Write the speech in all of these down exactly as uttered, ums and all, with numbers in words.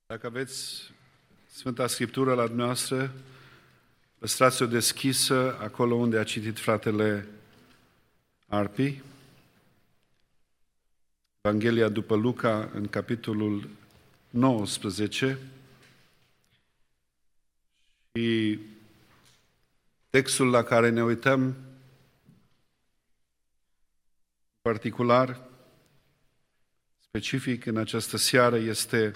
Dacă aveți Sfânta Scriptură la dumneavoastră, păstrați-o deschisă acolo unde a citit fratele Arpi. Evanghelia după Luca, în capitolul nouăsprezece. Și textul la care ne uităm în particular, specific în această seară, este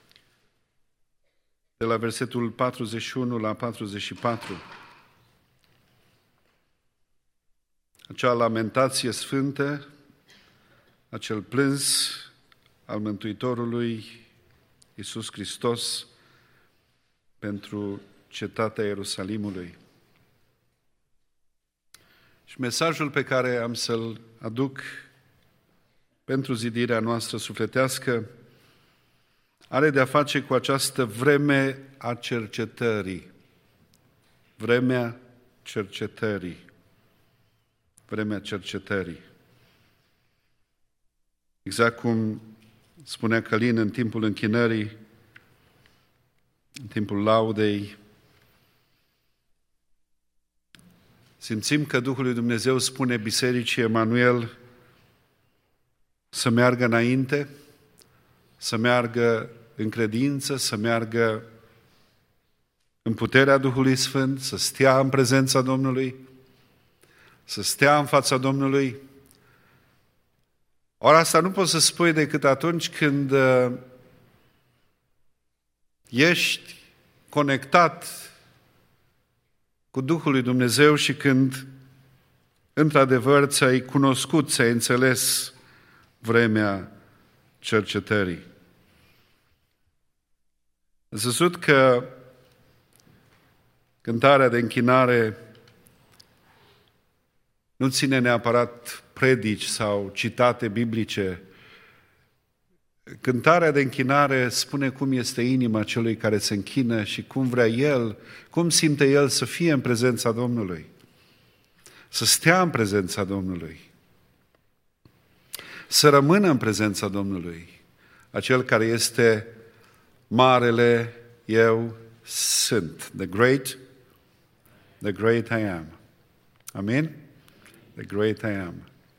de la versetul patruzeci și unu la patruzeci și patru. Acea lamentație sfântă, acel plâns al Mântuitorului Iisus Hristos pentru cetatea Ierusalimului. Și mesajul pe care am să-l aduc pentru zidirea noastră sufletească are de-a face cu această vreme a cercetării. Vremea cercetării. Vremea cercetării. Exact cum spunea Călin în timpul închinării, în timpul laudei, simțim că Duhul lui Dumnezeu spune Bisericii Emanuel să meargă înainte, să meargă în credință, să meargă în puterea Duhului Sfânt, să stea în prezența Domnului, să stea în fața Domnului. Ori asta nu poți să spui decât atunci când ești conectat cu Duhul lui Dumnezeu și când, într-adevăr, ți-ai cunoscut, ți-ai înțeles vremea cercetării. Ați văzut că cântarea de închinare nu ține neapărat predici sau citate biblice. Cântarea de închinare spune cum este inima celui care se închină și cum vrea el, cum simte el să fie în prezența Domnului, să stea în prezența Domnului, să rămână în prezența Domnului, acel care este marele eu sunt, the great, the great I am. Amin? The great I am.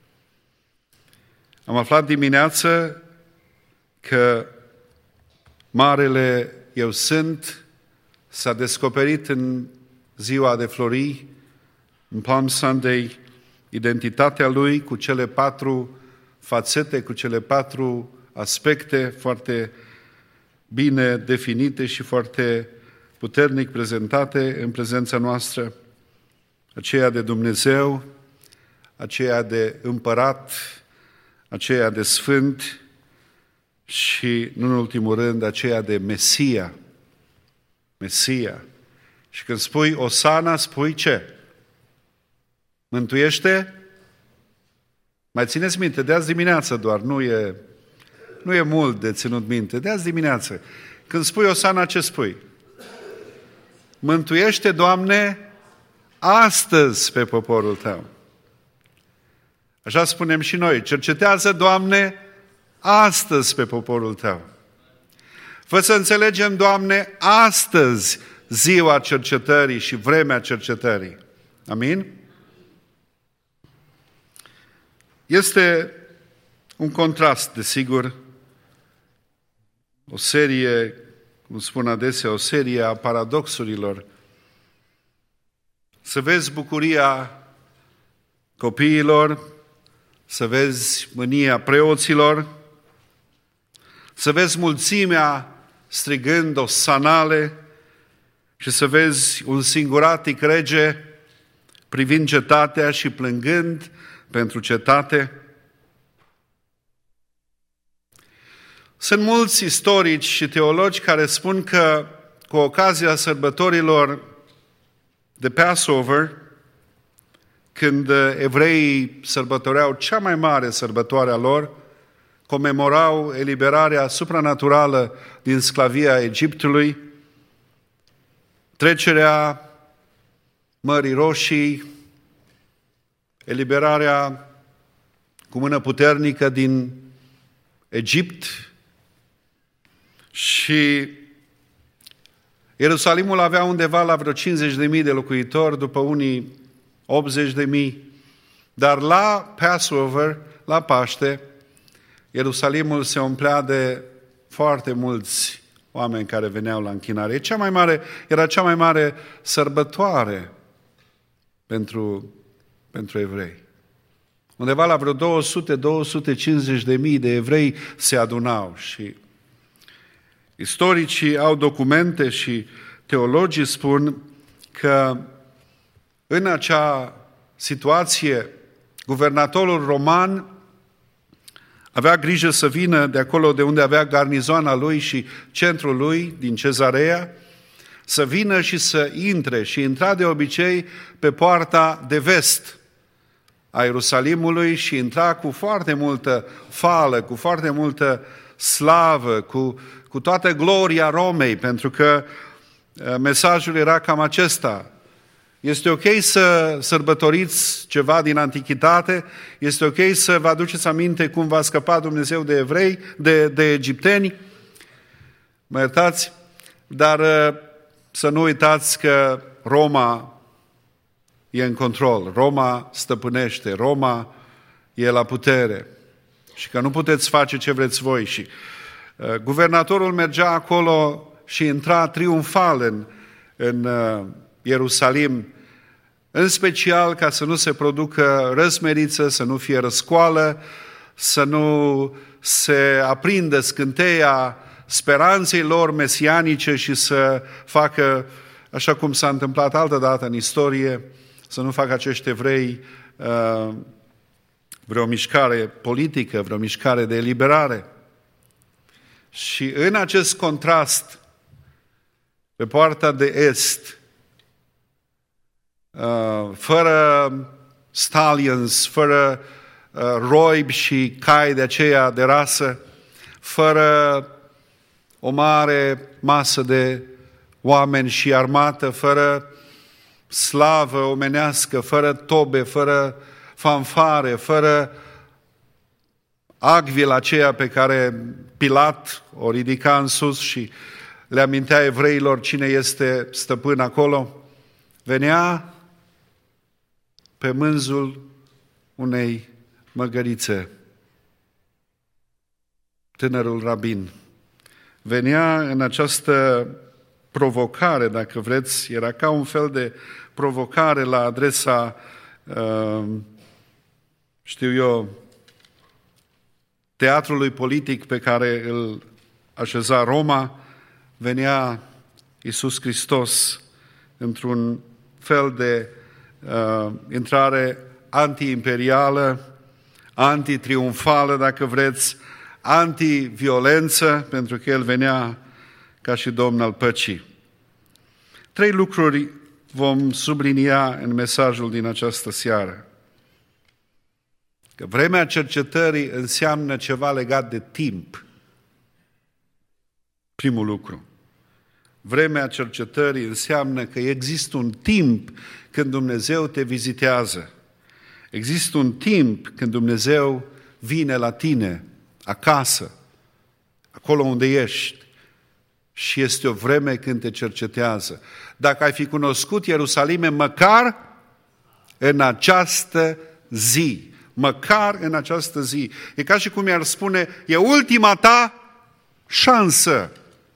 Am aflat dimineață că marele eu sunt s-a descoperit în ziua de flori, în Palm Sunday, identitatea lui cu cele patru fațete, cu cele patru aspecte foarte bine definite și foarte puternic prezentate în prezența noastră, aceea de Dumnezeu, aceea de împărat, aceea de sfânt și, nu în ultimul rând, aceea de Mesia. Mesia. Și când spui Osana, spui ce? Mântuiește? Mai țineți minte, de azi dimineață doar, nu e, nu e mult de ținut minte, de azi dimineață. Când spui Osana, ce spui? Mântuiește, Doamne, astăzi pe poporul Tău. Așa spunem și noi, cercetează, Doamne, astăzi pe poporul Tău. Fă să înțelegem, Doamne, astăzi ziua cercetării și vremea cercetării. Amin? Este un contrast, desigur, o serie, cum spun adesea, o serie a paradoxurilor. Să vezi bucuria copiilor, să vezi mânia preoților, să vezi mulțimea strigând osanale și să vezi un singuratic rege privind cetatea și plângând pentru cetate. Sunt mulți istorici și teologi care spun că cu ocazia sărbătorilor de Passover, când evreii sărbătoreau cea mai mare sărbătoare a lor, comemorau eliberarea supranaturală din sclavia Egiptului, trecerea Mării Roșii, eliberarea cu mână puternică din Egipt și Ierusalimul avea undeva la vreo cincizeci de mii de locuitori, după unii optzeci de mii, dar la Passover, la Paște, Ierusalimul se umplea de foarte mulți oameni care veneau la închinare. E cea mai mare, era cea mai mare sărbătoare pentru, pentru evrei. Undeva la vreo două sute - două sute cincizeci de mii de evrei se adunau și istoricii au documente și teologii spun că în acea situație guvernatorul roman avea grijă să vină de acolo de unde avea garnizoana lui și centrul lui, din Cezarea, să vină și să intre. Și intra de obicei pe poarta de vest a Ierusalimului și intra cu foarte multă fală, cu foarte multă slavă, cu, cu toată gloria Romei, pentru că mesajul era cam acesta. Este ok să sărbătoriți ceva din antichitate, este ok să vă aduceți aminte cum v-a scăpat Dumnezeu de evrei, de, de egipteni, mă iertați, dar să nu uitați că Roma e în control, Roma stăpânește, Roma e la putere și că nu puteți face ce vreți voi. Și uh, guvernatorul mergea acolo și intra triumfal în, în uh, Ierusalim, în special ca să nu se producă răsmeriță, să nu fie răscoală, să nu se aprindă scânteia speranței lor mesianice și să facă, așa cum s-a întâmplat altădată în istorie, să nu facă acești evrei uh, vreo mișcare politică, vreo mișcare de eliberare. Și în acest contrast, pe poarta de est, uh, fără stallions, fără uh, roibi și cai de aceea de rasă, fără o mare masă de oameni și armată, fără slavă omenească, fără tobe, fără fanfare, fără agvil aceea pe care Pilat o ridica în sus și le amintea evreilor cine este stăpân acolo, venea pe mânzul unei măgărițe, tânărul rabin. Venea în această provocare, dacă vreți, era ca un fel de provocare la adresa, uh, știu eu, teatrului politic pe care îl așeza Roma, venea Iisus Hristos într-un fel de uh, intrare anti-imperială, anti-triumfală, dacă vreți, anti-violență, pentru că El venea ca și Domn al păcii. Trei lucruri vom sublinia în mesajul din această seară. Că vremea cercetării înseamnă ceva legat de timp. Primul lucru. Vremea cercetării înseamnă că există un timp când Dumnezeu te vizitează. Există un timp când Dumnezeu vine la tine, acasă, acolo unde ești. Și este o vreme când te cercetează. Dacă ai fi cunoscut Ierusalime, măcar în această zi, măcar în această zi. E ca și cum i-ar spune, e ultima ta șansă.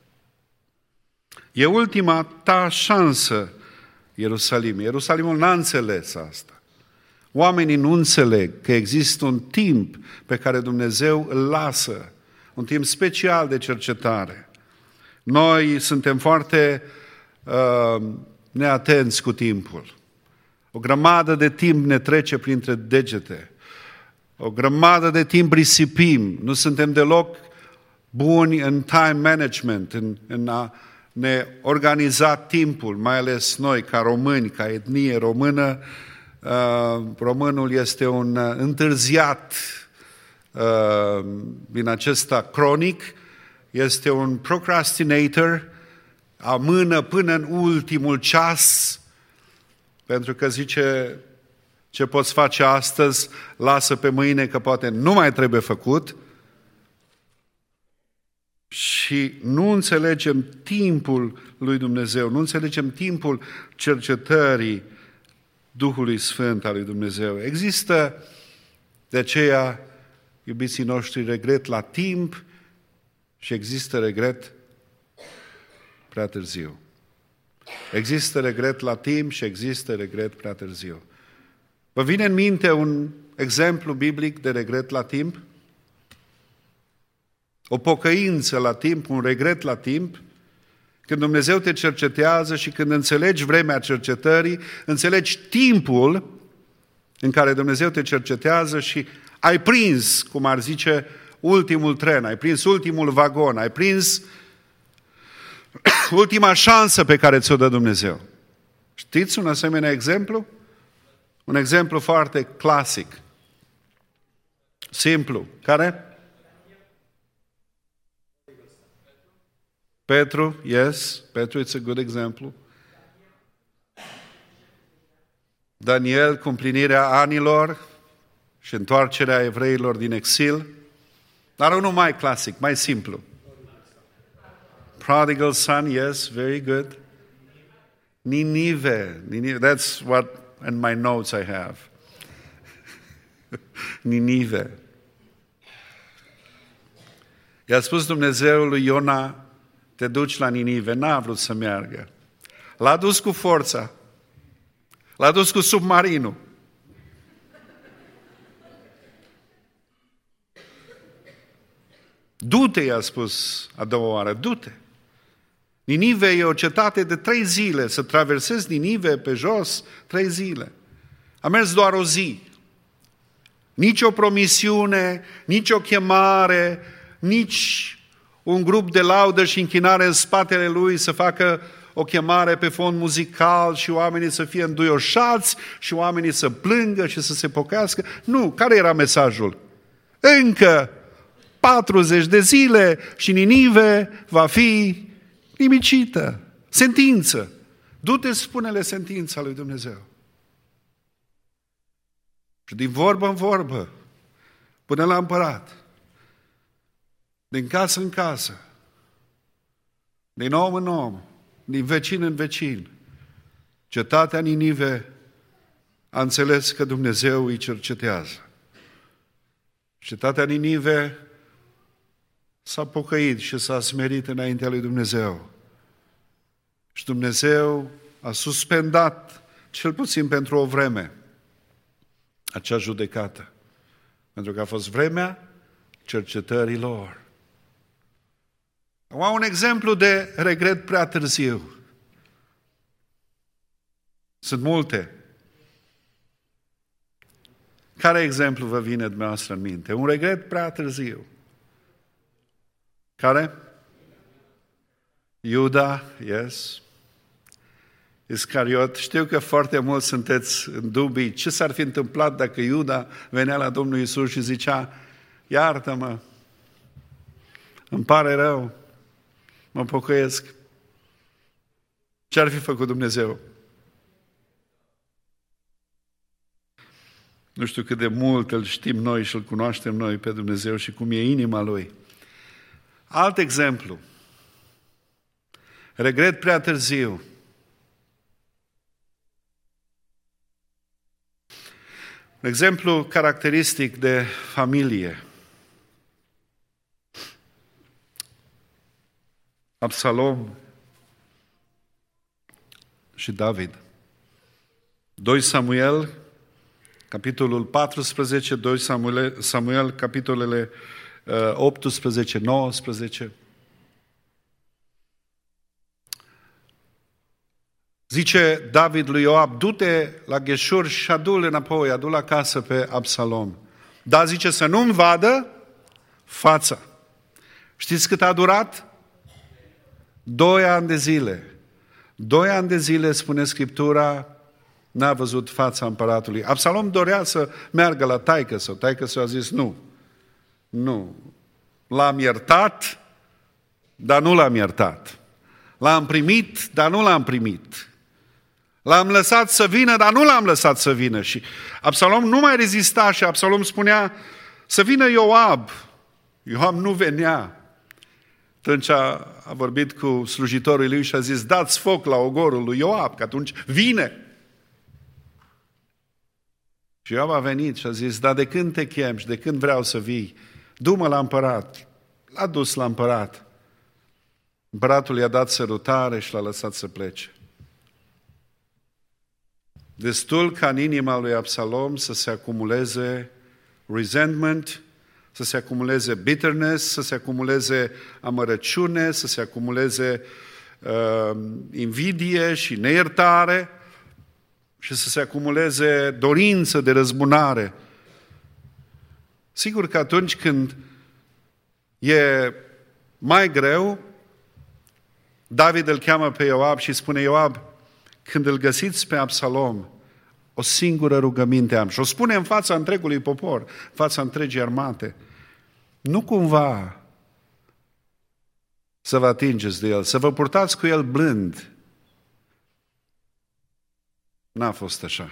E ultima ta șansă, Ierusalim. Ierusalimul n-a înțeles asta. Oamenii nu înțeleg că există un timp pe care Dumnezeu îl lasă, un timp special de cercetare. Noi suntem foarte uh, neatenți cu timpul. O grămadă de timp ne trece printre degete. O grămadă de timp risipim. Nu suntem deloc buni în time management, în, în a ne organiza timpul, mai ales noi, ca români, ca etnie română. Uh, românul este un uh, întârziat uh, din acesta cronic, este un procrastinator, amână până în ultimul ceas, pentru că zice, ce poți face astăzi, lasă pe mâine că poate nu mai trebuie făcut. și nu înțelegem timpul lui Dumnezeu, nu înțelegem timpul cercetării Duhului Sfânt al lui Dumnezeu. Există de aceea, iubiții noștri, regret la timp și există regret prea târziu. Există regret la timp și există regret prea târziu. Vă vine în minte un exemplu biblic de regret la timp? O pocăință la timp, un regret la timp, când Dumnezeu te cercetează și când înțelegi vremea cercetării, înțelegi timpul în care Dumnezeu te cercetează și ai prins, cum ar zice, ultimul tren, ai prins ultimul vagon, ai prins ultima șansă pe care ți-o dă Dumnezeu. Știți un asemenea exemplu? Un exemplu foarte clasic, simplu. Care? Petru, yes, Petru, it's a good example. Daniel, cu împlinirea anilor și întoarcerea evreilor din exil. Dar unul mai clasic, mai simplu. Prodigal son, yes, very good. Ninive, Ninive, that's what in my notes I have. Ninive. I-a spus Dumnezeu lui Iona, te duci la Ninive, n-a vrut să meargă. L-a dus cu forța. L-a dus cu submarinul. Du-te, i-a spus a doua oară, du-te. Ninive e o cetate de trei zile, să traversezi Ninive pe jos, trei zile. A mers doar o zi. Nici o promisiune, nici o chemare, nici un grup de laudă și închinare în spatele lui să facă o chemare pe fond muzical și oamenii să fie înduioșați și oamenii să plângă și să se pocăiască. Nu, care era mesajul? Încă patruzeci de zile și Ninive va fi nimicită. Sentință. Du-te, spune-le sentința lui Dumnezeu. Și din vorbă în vorbă, până la împărat, din casă în casă, din om în om, din vecin în vecin, cetatea Ninive a înțeles că Dumnezeu îi cercetează. Cetatea Ninive s-a pocăit și s-a smerit înaintea lui Dumnezeu. Și Dumnezeu a suspendat, cel puțin pentru o vreme, acea judecată. Pentru că a fost vremea cercetării lor. Am un exemplu de regret prea târziu. Sunt multe. Care exemplu vă vine dumneavoastră în minte? Un regret prea târziu. Care? Iuda, yes. Iscariot. Știu că foarte mulți sunteți în dubii. Ce s-ar fi întâmplat dacă Iuda venea la Domnul Iisus și zicea, iartă-mă, îmi pare rău, mă pocăiesc. Ce ar fi făcut Dumnezeu? Nu știu cât de mult îl știm noi și îl cunoaștem noi pe Dumnezeu și cum e inima Lui. Alt exemplu. Regret prea târziu. Un exemplu caracteristic de familie. Absalom și David. doi Samuel, capitolul paisprezece, doi Samuel, Samuel capitolele optsprezece, nouăsprezece. Zice David lui Ioab, du-te la Gheșur și adu-l înapoi, adu-l acasă pe Absalom. Dar zice să nu-mi vadă fața. Știți cât a durat? Doi ani de zile. Doi ani de zile, spune Scriptura, n-a văzut fața împăratului. Absalom dorea să meargă la taică-său. Taică-său a zis nu. Nu. L-am iertat, dar nu l-am iertat. L-am primit, dar nu l-am primit. L-am lăsat să vină, dar nu l-am lăsat să vină. Și Absalom nu mai rezista și Absalom spunea să vină Ioab. Ioab nu venea. Atunci a, a vorbit cu slujitorii lui și a zis, dați foc la ogorul lui Ioab, că atunci vine. Și Ioab a venit și a zis, dar de când te chem și de când vreau să vii? Du-mă la împărat. L-a dus la împărat. Împăratul i-a dat sărutare și l-a lăsat să plece. Destul ca în inima lui Absalom să se acumuleze resentment, să se acumuleze bitterness, să se acumuleze amărăciune, să se acumuleze uh, invidie și neiertare și să se acumuleze dorință de răzbunare. Sigur că atunci când e mai greu, David îl cheamă pe Ioab și spune, Ioab, când îl găsiți pe Absalom, o singură rugăminte am. Și o spune în fața întregului popor, în fața întregii armate. Nu cumva să vă atingeți de el, să vă purtați cu el blând. N-a fost așa.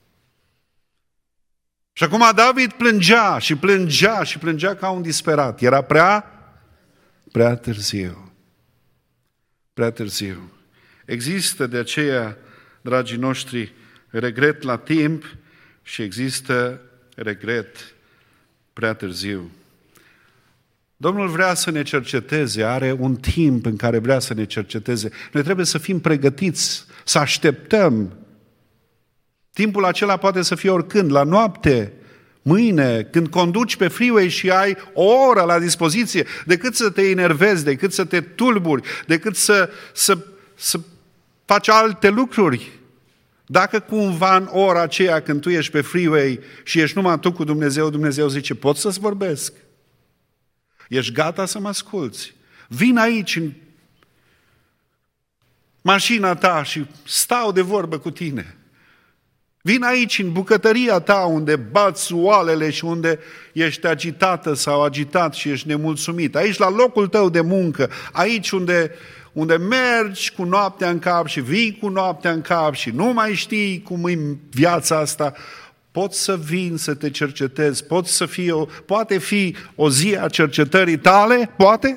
Și acum David plângea și plângea și plângea ca un disperat. Era prea, prea târziu. Prea târziu. Există de aceea, dragii noștri, regret la timp și există regret prea târziu. Domnul vrea să ne cerceteze, are un timp în care vrea să ne cerceteze. Noi trebuie să fim pregătiți, să așteptăm. Timpul acela poate să fie oricând, la noapte, mâine, când conduci pe freeway și ai o oră la dispoziție, decât să te enervezi, decât să te tulburi, decât să, să, să faci alte lucruri. Dacă cumva în ora aceea când tu ești pe freeway și ești numai tu cu Dumnezeu, Dumnezeu zice, pot să-ți vorbesc? Ești gata să mă asculți? Vin aici în mașina ta și stau de vorbă cu tine. Vin aici în bucătăria ta unde bați oalele și unde ești agitată sau agitat și ești nemulțumit. Aici la locul tău de muncă, aici unde, unde mergi cu noaptea în cap și vii cu noaptea în cap și nu mai știi cum e viața asta, poți să vin să te cercetezi, poți să fie o, poate fi o zi a cercetării tale, poate?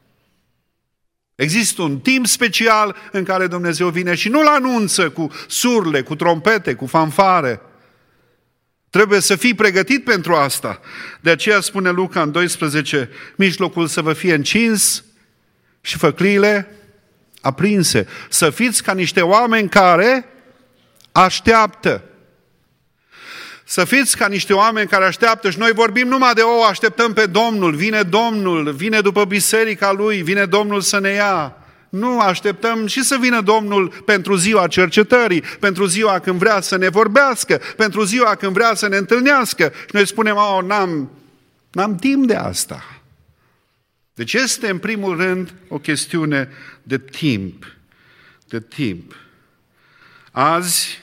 Există un timp special în care Dumnezeu vine și nu-l anunță cu surle, cu trompete, cu fanfare. Trebuie să fii pregătit pentru asta. De aceea spune Luca în doisprezece, mijlocul să vă fie încins și făcliile aprinse. Să fiți ca niște oameni care așteaptă. Să fiți ca niște oameni care așteaptă și noi vorbim numai de o, așteptăm pe Domnul, vine Domnul, vine după biserica Lui, vine Domnul să ne ia. Nu, așteptăm și să vină Domnul pentru ziua cercetării, pentru ziua când vrea să ne vorbească, pentru ziua când vrea să ne întâlnească. Și noi spunem, oh, n-am, n-am timp de asta. Deci este în primul rând o chestiune de timp, de timp. Azi,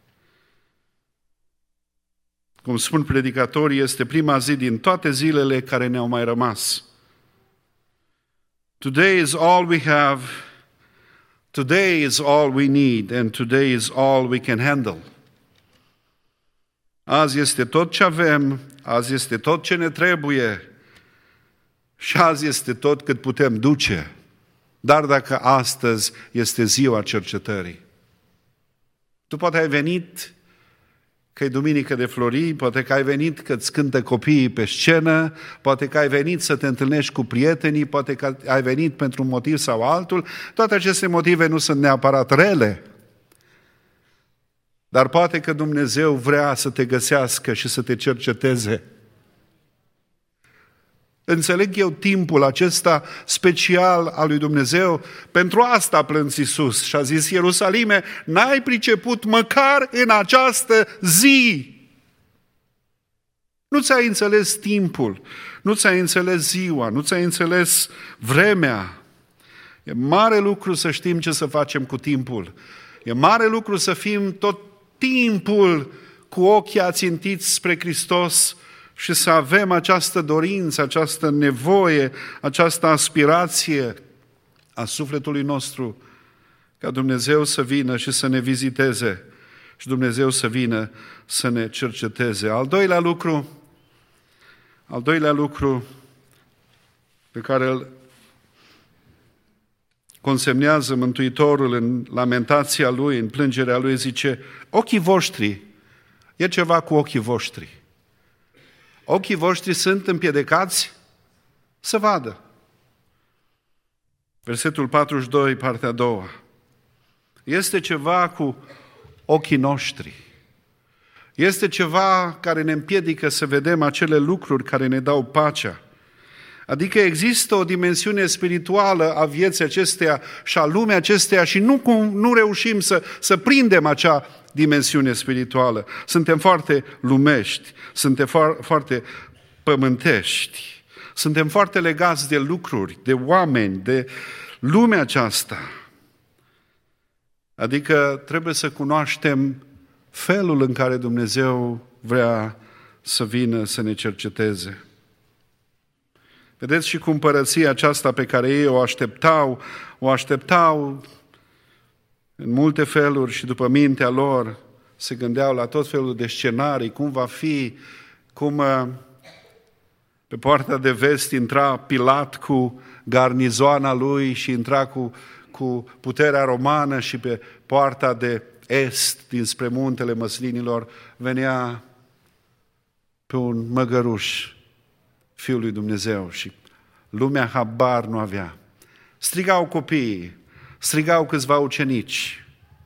cum spun predicatorii, este prima zi din toate zilele care ne-au mai rămas. Today is all we have, today is all we need, and today is all we can handle. Azi este tot ce avem, azi este tot ce ne trebuie și azi este tot cât putem duce. Dar dacă astăzi este ziua cercetării, tu poate ai venit că e duminică de flori, poate că ai venit că îți cântă copiii pe scenă, poate că ai venit să te întâlnești cu prietenii, poate că ai venit pentru un motiv sau altul. Toate aceste motive nu sunt neapărat rele. Dar poate că Dumnezeu vrea să te găsească și să te cerceteze. Înțeleg eu timpul acesta special al lui Dumnezeu. Pentru asta a plâns Iisus și a zis, Ierusalime, n-ai priceput măcar în această zi. Nu ți-ai înțeles timpul, nu ți-ai înțeles ziua, nu ți-ai înțeles vremea. E mare lucru să știm ce să facem cu timpul. E mare lucru să fim tot timpul cu ochii ațintiți spre Hristos și să avem această dorință, această nevoie, această aspirație a sufletului nostru ca Dumnezeu să vină și să ne viziteze și Dumnezeu să vină să ne cerceteze. Al doilea lucru, al doilea lucru pe care îl consemnează Mântuitorul în lamentația Lui, în plângerea Lui, zice, ochii voștri, e ceva cu ochii voștri. Ochii voștri sunt împiedicați să vadă. Versetul patruzeci și doi, partea a doua. Este ceva cu ochii noștri. Este ceva care ne împiedică să vedem acele lucruri care ne dau pacea. Adică există o dimensiune spirituală a vieții acesteia și a lumii acesteia și nu, cum, nu reușim să, să prindem acea dimensiune spirituală. Suntem foarte lumești, suntem fo- foarte pământești, suntem foarte legați de lucruri, de oameni, de lumea aceasta. Adică trebuie să cunoaștem felul în care Dumnezeu vrea să vină să ne cerceteze. Vedeți și cu împărăția aceasta pe care ei o așteptau, o așteptau în multe feluri și după mintea lor se gândeau la tot felul de scenarii, cum va fi, cum pe poarta de vest intra Pilat cu garnizoana lui și intra cu, cu puterea romană și pe poarta de est, dinspre muntele măslinilor, venea pe un măgăruș, Fiul lui Dumnezeu, și lumea habar nu avea. Strigau copiii, strigau câțiva ucenici,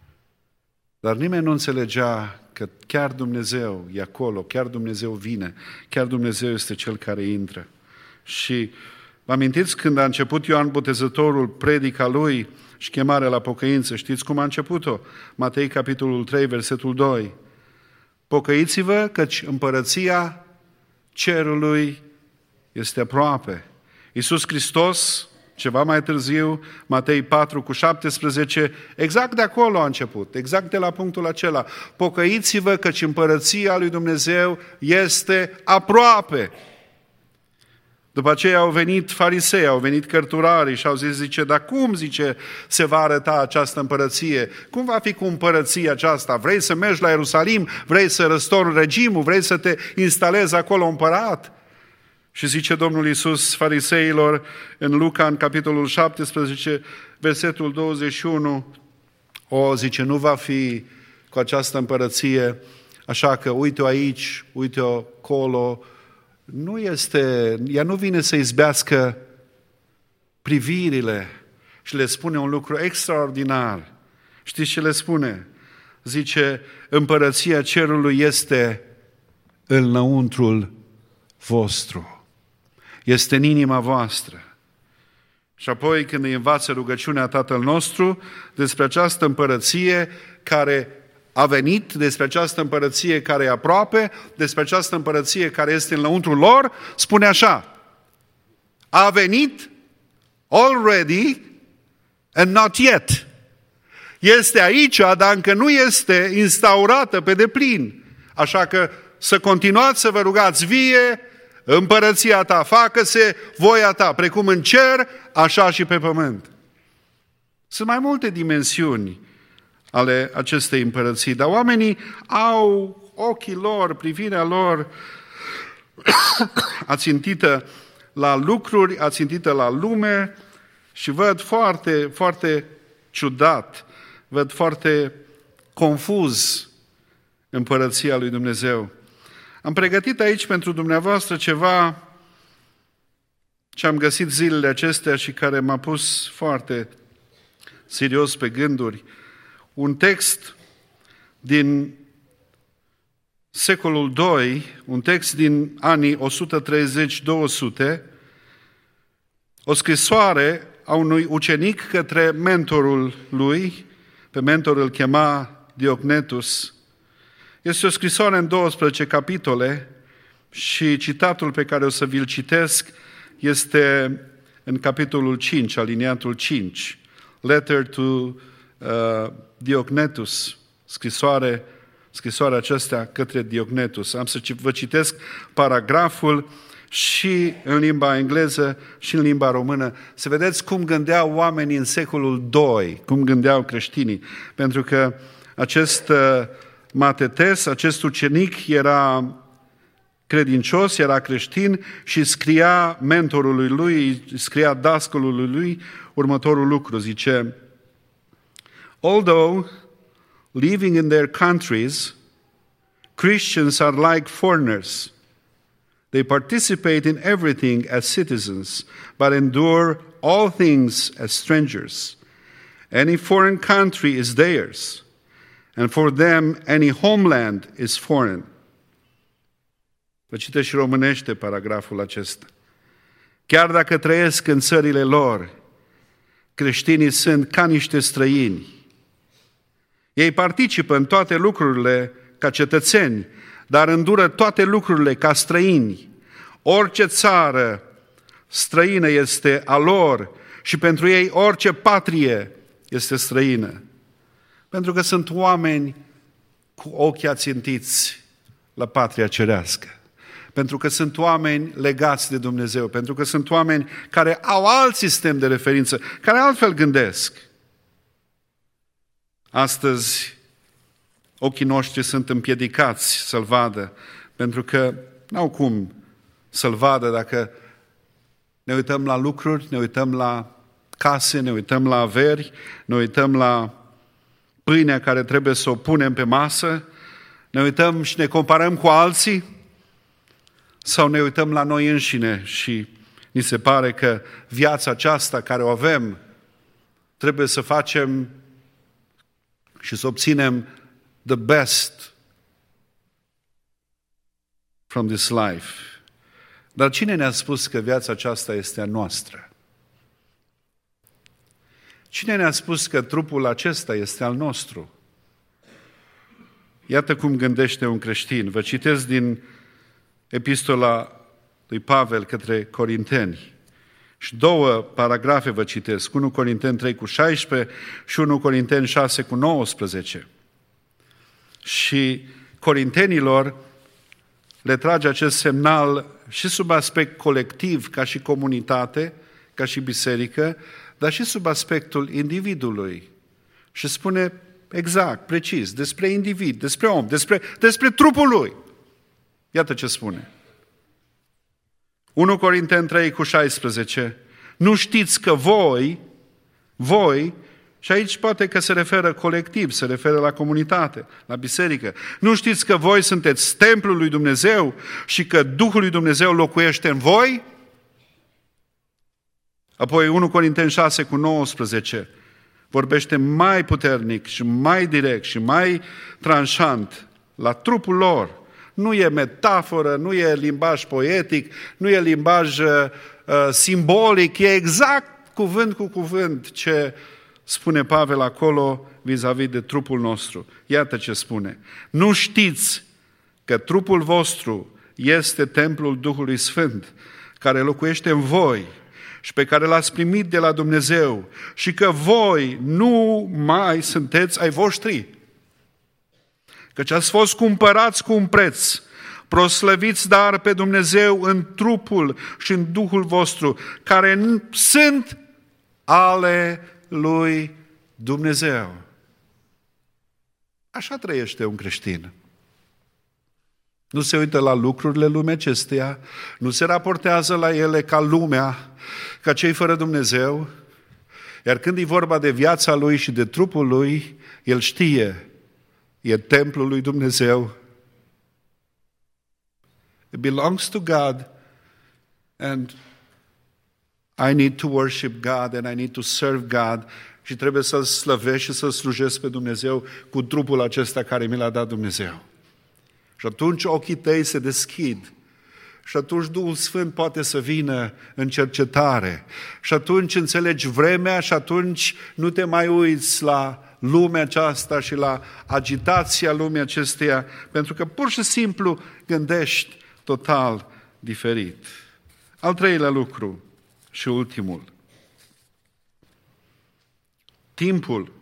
dar nimeni nu înțelegea că chiar Dumnezeu e acolo, chiar Dumnezeu vine, chiar Dumnezeu este Cel care intră. Și vă amintiți când a început Ioan Botezătorul predica lui și chemarea la pocăință, știți cum a început-o? Matei, capitolul trei, versetul doi. Pocăiți-vă, căci împărăția cerului este aproape. Iisus Hristos, ceva mai târziu, Matei patru cu șaptesprezece, exact de acolo a început, exact de la punctul acela. Pocăiți-vă, căci împărăția lui Dumnezeu este aproape. După aceea au venit farisei, au venit cărturarii și au zis, zice, dar cum, zice, se va arăta această împărăție? Cum va fi cu împărăția aceasta? Vrei să mergi la Ierusalim? Vrei să răstorni regimul? Vrei să te instalezi acolo împărat? Și zice Domnul Iisus fariseilor în Luca, în capitolul șaptesprezece, versetul douăzeci și unu, o, zice, nu va fi cu această împărăție, așa că uite-o aici, uite-o acolo, nu este, ea nu vine să izbească privirile și le spune un lucru extraordinar. Știți ce le spune? Zice, împărăția cerului este înăuntrul vostru. Este în inima voastră. Și apoi când îi învață rugăciunea Tatăl nostru despre această împărăție care a venit, despre această împărăție care e aproape, despre această împărăție care este în lăuntrul lor, spune așa, a venit already and not yet. Este aici, dar încă nu este instaurată pe deplin. Așa că să continuați să vă rugați vie, împărăția ta, facă-se voia ta, precum în cer, așa și pe pământ. Sunt mai multe dimensiuni ale acestei împărății, dar oamenii au ochii lor, privirea lor ațintită la lucruri, ațintită la lume și văd foarte, foarte ciudat, văd foarte confuz împărăția lui Dumnezeu. Am pregătit aici pentru dumneavoastră ceva ce am găsit zilele acestea și care m-a pus foarte serios pe gânduri. Un text din secolul doi, un text din anii o sută treizeci două sute, o scrisoare a unui ucenic către mentorul lui, pe mentor îl chema Diognetus. Este o scrisoare în douăsprezece capitole și citatul pe care o să vi-l citesc este în capitolul cinci, aliniatul cinci. Letter to uh, Diognetus, scrisoare, scrisoarea aceasta către Diognetus. Am să vă citesc paragraful și în limba engleză și în limba română. Să vedeți cum gândeau oamenii în secolul doi, cum gândeau creștinii. Pentru că acest uh, Matetes, acest ucenic era credincios, era creștin și scria mentorului lui, scria dascălului lui următorul lucru, zice: although living in their countries, Christians are like foreigners. They participate in everything as citizens, but endure all things as strangers. Any foreign country is theirs, and for them any homeland is foreign. Vă citesc și românește paragraful acesta. Chiar dacă trăiesc în țările lor, creștinii sunt ca niște străini. Ei participă în toate lucrurile ca cetățeni, dar îndură toate lucrurile ca străini. Orice țară străină este a lor și pentru ei orice patrie este străină. Pentru că sunt oameni cu ochii ațintiți la patria cerească. Pentru că sunt oameni legați de Dumnezeu. Pentru că sunt oameni care au alt sistem de referință, care altfel gândesc. Astăzi, ochii noștri sunt împiedicați să-L vadă, pentru că n-au cum să-L vadă dacă ne uităm la lucruri, ne uităm la case, ne uităm la averi, ne uităm la pâinea care trebuie să o punem pe masă, ne uităm și ne comparăm cu alții, sau ne uităm la noi înșine și ni se pare că viața aceasta care o avem trebuie să facem și să obținem the best from this life. Dar cine ne-a spus că viața aceasta este a noastră? Cine ne-a spus că trupul acesta este al nostru? Iată cum gândește un creștin. Vă citesc din epistola lui Pavel către Corinteni. Și două paragrafe vă citesc. unu Corinteni trei cu șaisprezece și unu Corinteni șase cu nouăsprezece. Și corintenilor le trage acest semnal și sub aspect colectiv, ca și comunitate, ca și biserică, dar și sub aspectul individului. Și spune exact, precis, despre individ, despre om, despre, despre trupul lui. Iată ce spune. unu Corinteni trei cu șaisprezece. Nu știți că voi, voi, și aici poate că se referă colectiv, se referă la comunitate, la biserică. Nu știți că voi sunteți templul lui Dumnezeu și că Duhul lui Dumnezeu locuiește în voi? Apoi unu Corinteni șase cu nouăsprezece vorbește mai puternic și mai direct și mai tranșant la trupul lor. Nu e metaforă, nu e limbaj poetic, nu e limbaj uh, simbolic, e exact cuvânt cu cuvânt ce spune Pavel acolo vis-a-vis de trupul nostru. Iată ce spune. Nu știți că trupul vostru este templul Duhului Sfânt, care locuiește în voi și pe care l-ați primit de la Dumnezeu și că voi nu mai sunteți ai voștri. Căci ați fost cumpărați cu un preț. Proslăviți dar pe Dumnezeu în trupul și în Duhul vostru, care sunt ale lui Dumnezeu. Așa trăiește un creștin. Nu se uită la lucrurile lumii acesteia, nu se raportează la ele ca lumea, ca cei fără Dumnezeu, iar când e vorba de viața lui și de trupul lui, el știe, e templul lui Dumnezeu. It belongs to God and I need to worship God and I need to serve God și trebuie să-L slăvesc și să-L slujesc pe Dumnezeu cu trupul acesta care mi l-a dat Dumnezeu. Și atunci ochii tăi se deschid și atunci Duhul Sfânt poate să vină în cercetare și atunci înțelegi vremea și atunci nu te mai uiți la lumea aceasta și la agitația lumii acesteia, pentru că pur și simplu gândești total diferit. Al treilea lucru și ultimul. Timpul,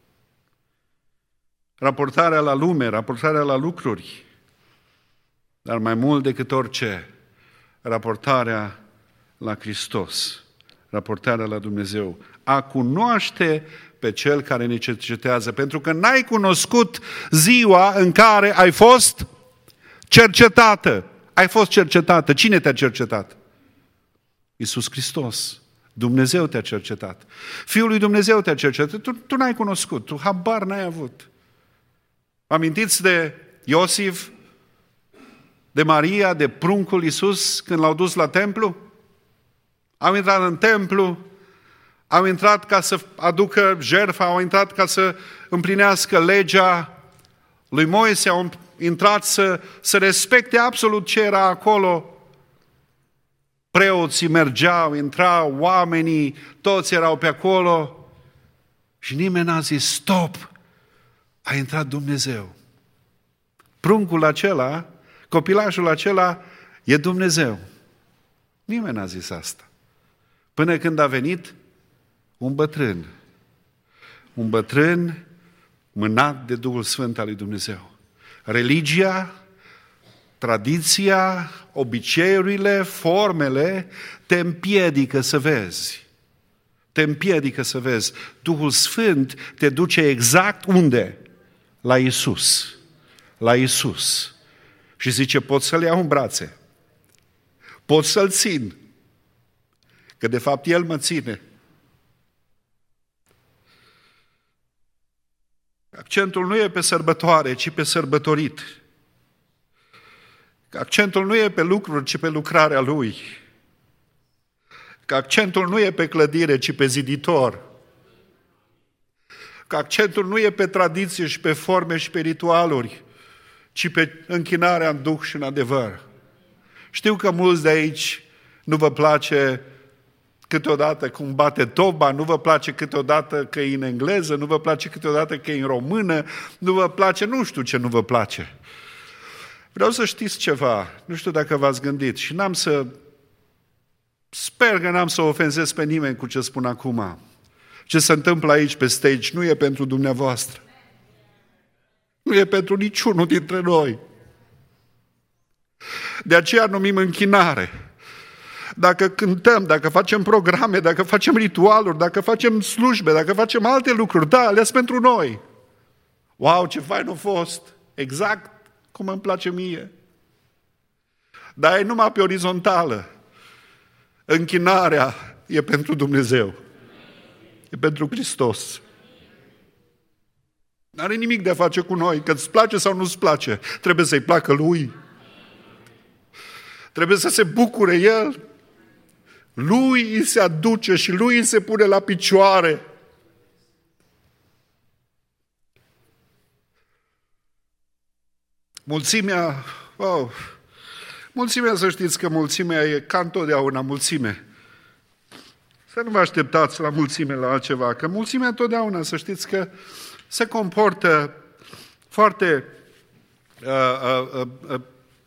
raportarea la lume, raportarea la lucruri, dar mai mult decât orice, raportarea la Hristos, raportarea la Dumnezeu, a cunoaște pe Cel care ne cercetează, pentru că n-ai cunoscut ziua în care ai fost cercetată. ai fost cercetată. Cine te-a cercetat? Iisus Hristos. Dumnezeu te-a cercetat. Fiul lui Dumnezeu te-a cercetat. Tu, tu n-ai cunoscut, tu habar n-ai avut. Amintiți de Iosif, de Maria, de pruncul Iisus când l-au dus la templu? Au intrat în templu, au intrat ca să aducă jertfa, au intrat ca să împlinească legea lui Moise, au intrat să, să respecte absolut ce era acolo. Preoții mergeau, intrau, oamenii, toți erau pe acolo și nimeni n-a zis, stop, a intrat Dumnezeu. Pruncul acela, copilașul acela e Dumnezeu. Nimeni n-a zis asta. Până când a venit un bătrân, un bătrân mânat de Duhul Sfânt al lui Dumnezeu. Religia, tradiția, obiceiurile, formele te împiedică să vezi. Te împiedică să vezi. Duhul Sfânt te duce exact unde? La Iisus. La Iisus. Și zice, pot să-L iau în brațe. Pot să-L țin. Că de fapt El mă ține. Accentul nu e pe sărbătoare, ci pe sărbătorit. Accentul nu e pe lucruri, ci pe lucrarea Lui. Că accentul nu e pe clădire, ci pe ziditor. Că accentul nu e pe tradiție și pe forme și pe ritualuri, ci pe închinarea în duh și în adevăr. Știu că mulți de aici nu vă place câteodată cum bate toba, nu vă place câteodată că e în engleză, nu vă place câteodată că e în română, nu vă place, nu știu ce nu vă place. Vreau să știți ceva, nu știu dacă v-ați gândit și n-am să, sper că n-am să ofensez pe nimeni cu ce spun acum. Ce se întâmplă aici pe stage nu e pentru dumneavoastră. Nu e pentru niciunul dintre noi. De aceea numim închinare. Dacă cântăm, dacă facem programe, dacă facem ritualuri, dacă facem slujbe, dacă facem alte lucruri, da, ales pentru noi. Wow, ce fain a fost! Exact cum îmi place mie. Dar e numai pe orizontală. Închinarea e pentru Dumnezeu. E pentru Hristos. N-are nimic de a face cu noi, că îți place sau nu-ți place. Trebuie să-i placă Lui. Trebuie să se bucure El. Lui îi se aduce și Lui îi se pune la picioare. Mulțimea, wow, mulțimea, să știți că mulțimea e ca întotdeauna mulțime. Să nu vă așteptați la mulțime, la altceva, că mulțimea întotdeauna, să știți că se comportă foarte uh, uh, uh, uh,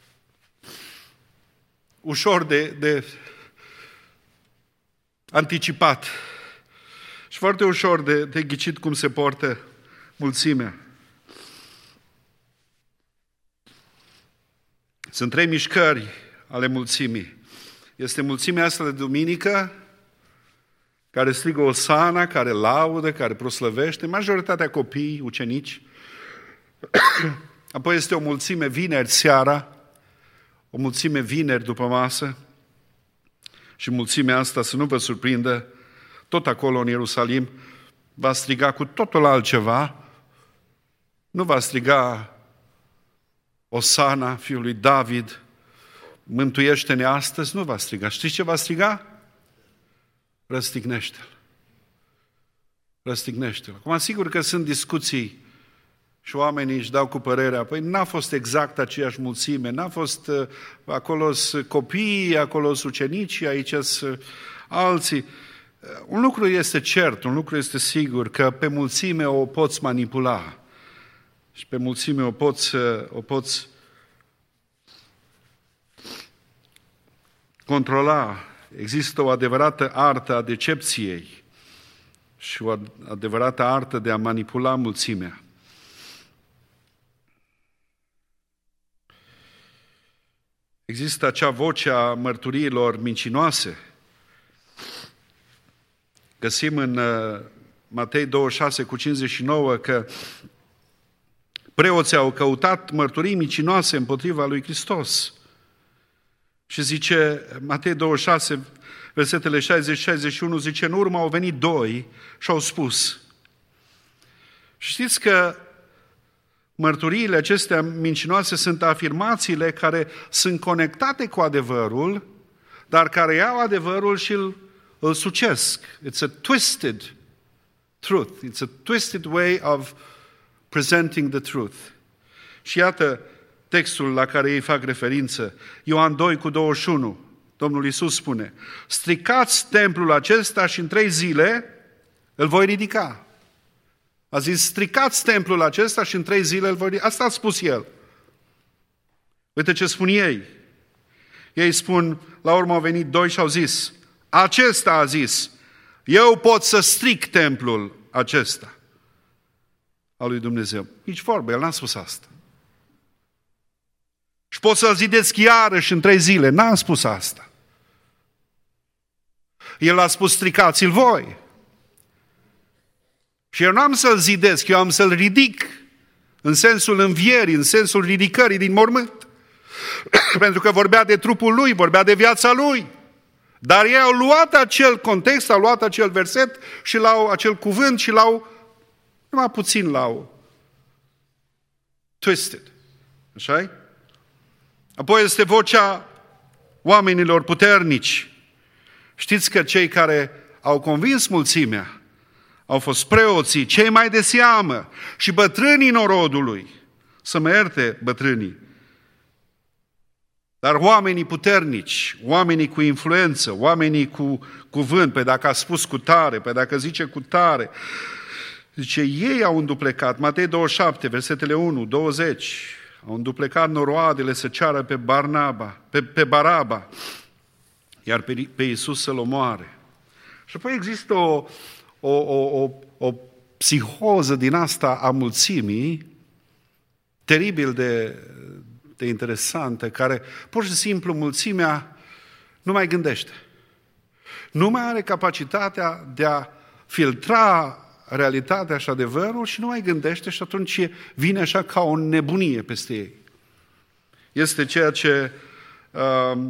ușor de, de anticipat și foarte ușor de, de ghicit cum se portă mulțimea. Sunt trei mișcări ale mulțimii. Este mulțimea asta de duminică, care strigă osana, care laudă, care proslăvește, majoritatea copii, ucenici. Apoi este o mulțime vineri seara, o mulțime vineri după masă și mulțimea asta, să nu vă surprindă, tot acolo în Ierusalim, va striga cu totul altceva, nu va striga osana fiului David, mântuiește-ne astăzi, nu va striga. Știți ce va striga? Răstignește-l. Răstignește-l. Acum, sigur că sunt discuții și oamenii își dau cu părerea, păi n-a fost exact aceeași mulțime, n-a fost uh, acolo sunt copiii, acolo sunt ucenicii, aici sunt alții. Un lucru este cert, un lucru este sigur, că pe mulțime o poți manipula și pe mulțime o poți, o poți controla. Există o adevărată artă a decepției și o adevărată artă de a manipula mulțimea. Există acea voce a mărturiilor mincinoase. Găsim în Matei douăzeci și șase cu cincizeci și nouă că preoții au căutat mărturii mincinoase împotriva lui Hristos. Și zice, Matei douăzeci și șase, versetele șaizeci șaizeci și unu, zice, în urmă au venit doi și au spus. Și știți că mărturiile acestea mincinoase sunt afirmațiile care sunt conectate cu adevărul, dar care iau adevărul și îl, îl sucesc. It's a twisted truth. It's a twisted way of presenting the truth. Și iată textul la care ei fac referință. Ioan doi cu douăzeci și unu. Domnul Iisus spune, stricați templul acesta și în trei zile îl voi ridica. A zis, stricați templul acesta și în trei zile îl voi ridica. Asta a spus el. Uite ce spun ei. Ei spun, la urmă au venit doi și au zis, acesta a zis, eu pot să stric templul acesta al lui Dumnezeu. Nici vorbă, el n-a spus asta. Și pot să-l zidesc iarăși în trei zile. N-am spus asta. El a spus, stricați-l voi. Și eu n-am să-l zidesc, eu am să-l ridic în sensul învierii, în sensul ridicării din mormânt. Pentru că vorbea de trupul lui, vorbea de viața lui. Dar ei au luat acel context, au luat acel verset și l-au, acel cuvânt și l-au, numai puțin l-au twisted. Așa-i? Apoi este vocea oamenilor puternici. Știți că cei care au convins mulțimea au fost preoții, cei mai de seamă și bătrânii norodului. Să mă ierte bătrânii. Dar oamenii puternici, oamenii cu influență, oamenii cu cuvânt, pe dacă a spus cu tare, pe dacă zice cu tare, zice, ei au înduplecat, Matei douăzeci și șapte, versetele unu, douăzeci, au înduplecat noroadele să ceară pe Barnaba, pe, pe Baraba, iar pe, pe Iisus să-l omoare. Și apoi există o, o, o, o, o psihoză din asta a mulțimii, teribil de, de interesantă, care pur și simplu mulțimea nu mai gândește. Nu mai are capacitatea de a filtra realitatea și adevărul și nu mai gândește și atunci vine așa ca o nebunie peste ei. Este ceea ce uh,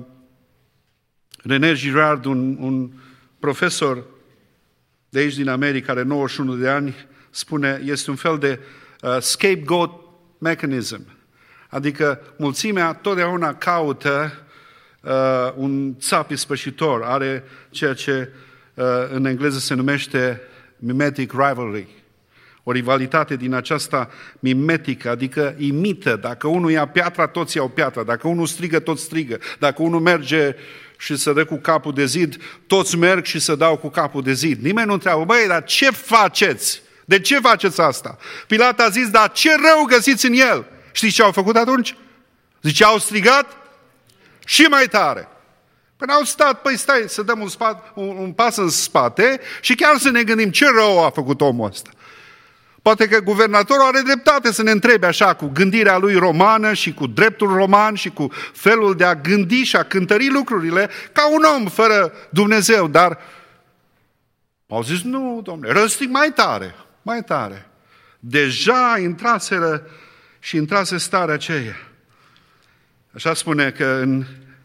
René Girard, un, un profesor de aici din America, are nouăzeci și unu de ani, spune, este un fel de uh, scapegoat mechanism. Adică mulțimea totdeauna caută uh, un țap ispășitor, are ceea ce uh, în engleză se numește mimetic rivalry, o rivalitate din aceasta mimetică, adică imită. Dacă unul ia piatra, toți iau piatra. Dacă unul strigă, toți strigă. Dacă unul merge și se dă cu capul de zid, toți merg și se dau cu capul de zid. Nimeni nu întreabă, băi, dar ce faceți? De ce faceți asta? Pilat a zis, dar ce rău găsiți în el? Știți ce au făcut atunci? Zice, au strigat și mai tare. Până au stat, păi stai să dăm un, spat, un, un pas în spate și chiar să ne gândim ce rău a făcut omul ăsta. Poate că guvernatorul are dreptate să ne întrebe așa, cu gândirea lui romană și cu dreptul roman și cu felul de a gândi și a cântări lucrurile ca un om fără Dumnezeu. Dar au zis, nu, domnule, răstig mai tare, mai tare. Deja intraseră și intrase starea aceea. Așa spune că în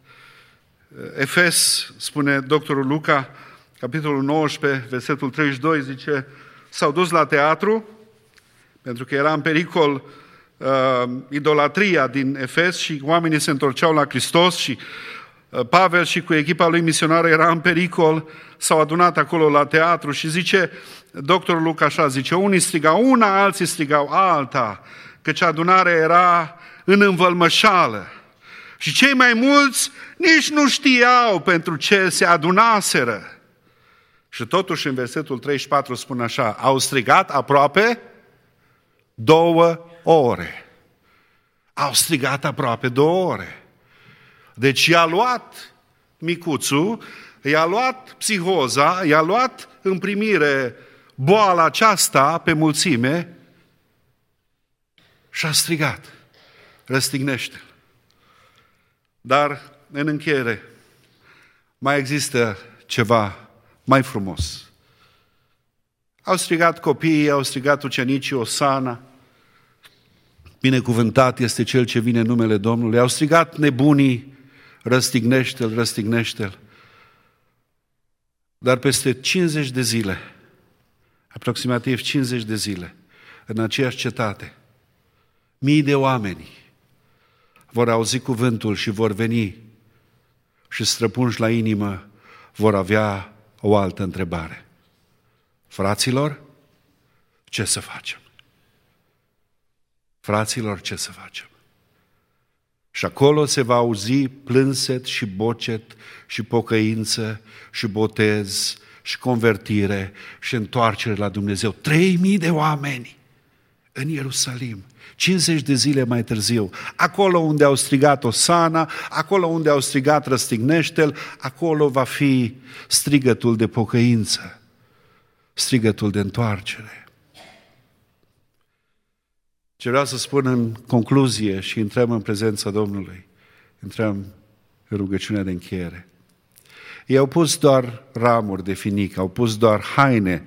Efes, spune doctorul Luca, capitolul nouăsprezece, versetul treizeci și doi, zice, s-au dus la teatru, pentru că era în pericol uh, idolatria din Efes și oamenii se întorceau la Hristos și uh, Pavel și cu echipa lui misionară era în pericol, s-au adunat acolo la teatru și zice, doctorul Luca așa, zice, unii strigau una, alții strigau alta, căci adunarea era în învălmășală. Și cei mai mulți nici nu știau pentru ce se adunaseră. Și totuși în versetul treizeci și patru spune așa, au strigat aproape două ore. Au strigat aproape două ore. Deci i-a luat micuțul, i-a luat psihoza, i-a luat în primire boala aceasta pe mulțime și a strigat, răstignește. Dar, în încheiere, mai există ceva mai frumos. Au strigat copiii, au strigat ucenicii Osana, binecuvântat este Cel ce vine în numele Domnului, au strigat nebunii, răstignește-l, răstignește-l. Dar peste cincizeci de zile, aproximativ cincizeci de zile, în aceeași cetate, mii de oameni vor auzi cuvântul și vor veni și străpunși la inimă vor avea o altă întrebare. Fraților, ce să facem? Fraților, ce să facem? Și acolo se va auzi plânset și bocet și pocăință și botez și convertire și întoarcere la Dumnezeu. Trei mii de oameni în Ierusalim, cincizeci de zile mai târziu, acolo unde au strigat Osana, acolo unde au strigat răstignește-l, acolo va fi strigătul de pocăință, strigătul de întoarcere. Ce vreau să spun în concluzie și intrăm în prezența Domnului, intrăm în rugăciunea de încheiere. Ei au pus doar ramuri de finic, au pus doar haine.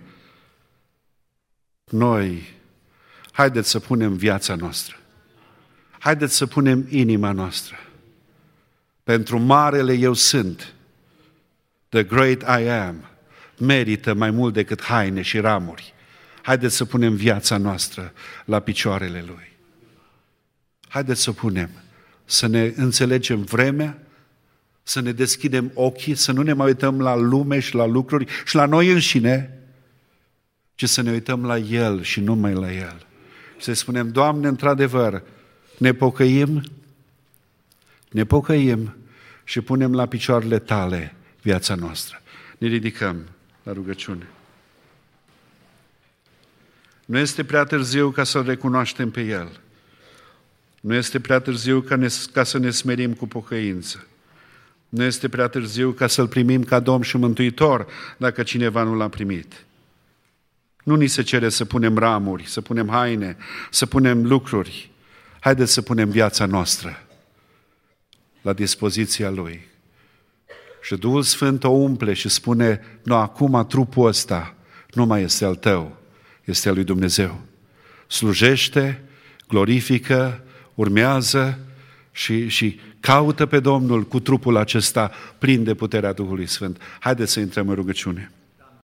Noi, haideți să punem viața noastră. Haideți să punem inima noastră. Pentru marele eu sunt, the great I am, merită mai mult decât haine și ramuri. Haideți să punem viața noastră la picioarele Lui. Haideți să punem, să ne înțelegem vremea, să ne deschidem ochii, să nu ne mai uităm la lume și la lucruri și la noi înșine, ci să ne uităm la El și numai la El. Și să spunem, Doamne, într-adevăr, ne pocăim, ne pocăim și punem la picioarele Tale viața noastră. Ne ridicăm la rugăciune. Nu este prea târziu ca să-L recunoaștem pe El. Nu este prea târziu ca, ne, ca să ne smerim cu pocăință. Nu este prea târziu ca să-L primim ca Domn și Mântuitor, dacă cineva nu L-a primit. Nu ni se cere să punem ramuri, să punem haine, să punem lucruri. Haideți să punem viața noastră la dispoziția Lui. Și Duhul Sfânt o umple și spune, nu, acum trupul ăsta nu mai este al tău, este al lui Dumnezeu. Slujește, glorifică, urmează și, și caută pe Domnul cu trupul acesta plin de puterea Duhului Sfânt. Haideți să intrăm în rugăciune.